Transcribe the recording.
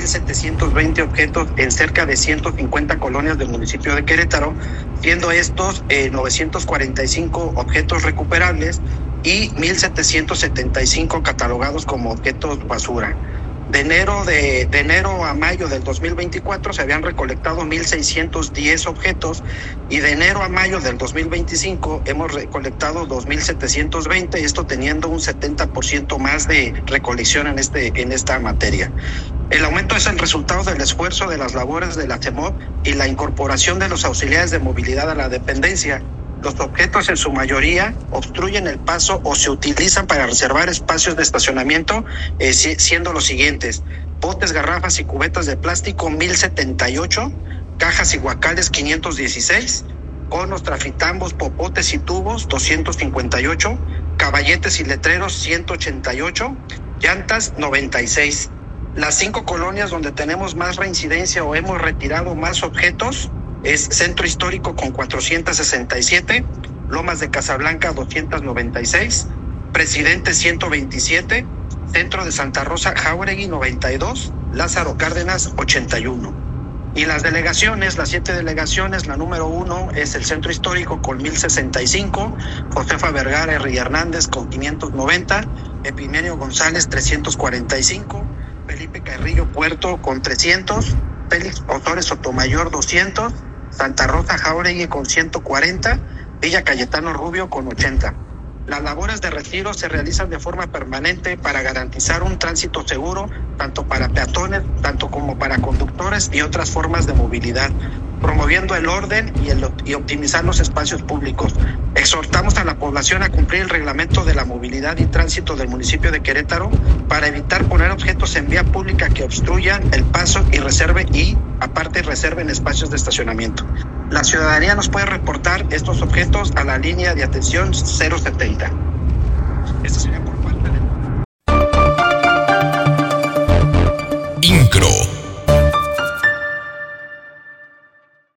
1.720 objetos en cerca de 150 colonias del municipio de Querétaro, siendo estos 945 objetos recuperables y 1.775 catalogados como objetos basura. De enero a mayo del 2024 se habían recolectado 1.610 objetos y de enero a mayo del 2025 hemos recolectado 2.720, esto teniendo un 70% más de recolección en esta materia. El aumento es el resultado del esfuerzo de las labores de la CEMOP y la incorporación de los auxiliares de movilidad a la dependencia. Los objetos en su mayoría obstruyen el paso o se utilizan para reservar espacios de estacionamiento, siendo los siguientes: botes, garrafas y cubetas de plástico 1.078, cajas y guacales 516, conos, trafitambos, popotes y tubos 258, caballetes y letreros 188, llantas 96. Las 5 colonias donde tenemos más reincidencia o hemos retirado más objetos es Centro Histórico con 467, Lomas de Casablanca 296, Presidente 127, Centro de Santa Rosa Jáuregui 92, Lázaro Cárdenas 81. Y las delegaciones, las 7 delegaciones, la número 1 es el Centro Histórico con 1065, Josefa Vergara y Hernández con 590, Epimenio González 345, Felipe Carrillo Puerto con 300, Félix Osores Sotomayor 200, Santa Rosa Jáuregui con 140, Villa Cayetano Rubio con 80. Las labores de retiro se realizan de forma permanente para garantizar un tránsito seguro, tanto para peatones, tanto como para conductores y otras formas de movilidad, promoviendo el orden y optimizar los espacios públicos. Exhortamos a la población a cumplir el reglamento de la movilidad y tránsito del municipio de Querétaro para evitar poner objetos en vía pública que obstruyan el paso y reserven espacios de estacionamiento. La ciudadanía nos puede reportar estos objetos a la línea de atención 070. Esto sería por